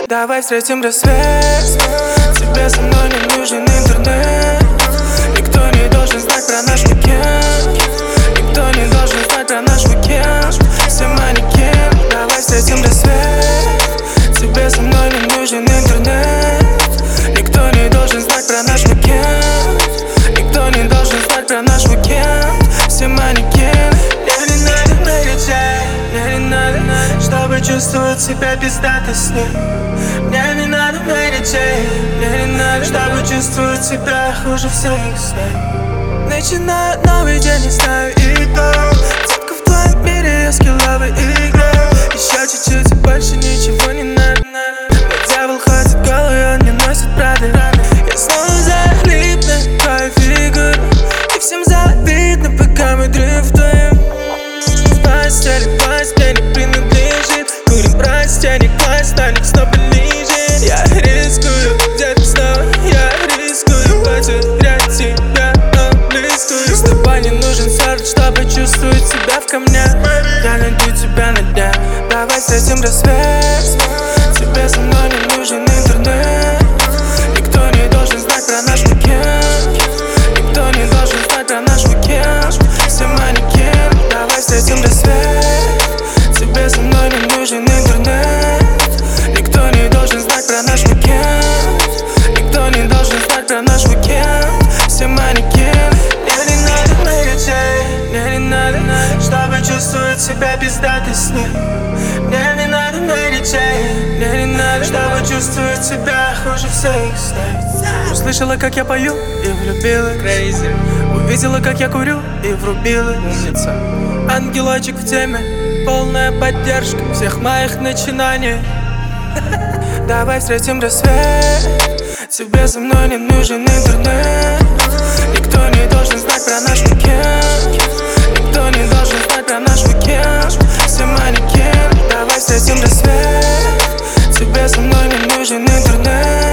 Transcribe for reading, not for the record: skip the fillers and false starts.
Давай встретим рассвет. Тебе со мной не нужен интернет. Никто не должен знать про наш уикенд. Никто не должен знать про наш уикенд. Все манекен. Давай встретим рассвет. Тебе со мной не нужен интернет. Никто не должен знать про наш уикенд. Никто не должен знать про наш уикенд. Все манекен. Мне не надо мэричей. Мне не надо, чтобы чувствовать себя пиздато с ним. Мне не надо мэричей. Мне не надо, чтобы чувствовать себя хуже всех снов. Начинаю новый день, не знаю итог. Детка, в твоем мире я скилловый игрок. Еще чуть-чуть и больше ничего не надо. Но дьявол ходит голый, он не носит Прады. Я снова залип на твою фигуру. И всем завидно, пока мы дрифтуем. Постель мне не принадлежит. Курим простенек, класс станет снова ближе. Я рискую, где-то снова я рискую потерять тебя, но близкую. С тобой не нужен сердце, чтобы чувствовать себя в камнях. Я найду тебя на днях. Давай встретим рассвет. Тебе со мной не нужен интернет. Никто не должен знать про наш уикенд. Никто не должен знать про наш уикенд. Все манекен. Давай встретим рассвет. Тебе со мной не нужен интернет. Никто не должен знать про наш уикенд. Никто не должен знать про наш уикенд. Все манекен. Мне не надо мэричей. Мне не надо, чтобы чувствовать себя пиздато с ним. Мне не надо мэричей. Мне не надо, чтобы чувствовать себя хуже всех снов. Услышала, как я пою, и влюбилась. Crazy. Увидела, как я курю, и врубилась. Умница. Ангелочек в теме, полная поддержка всех моих начинаний. Давай встретим рассвет. Тебе со мной не нужен интернет. Никто не должен знать про наш уикенд. Никто не должен знать про наш уикенд. Все манекен. Давай встретим рассвет. Тебе со мной не нужен интернет.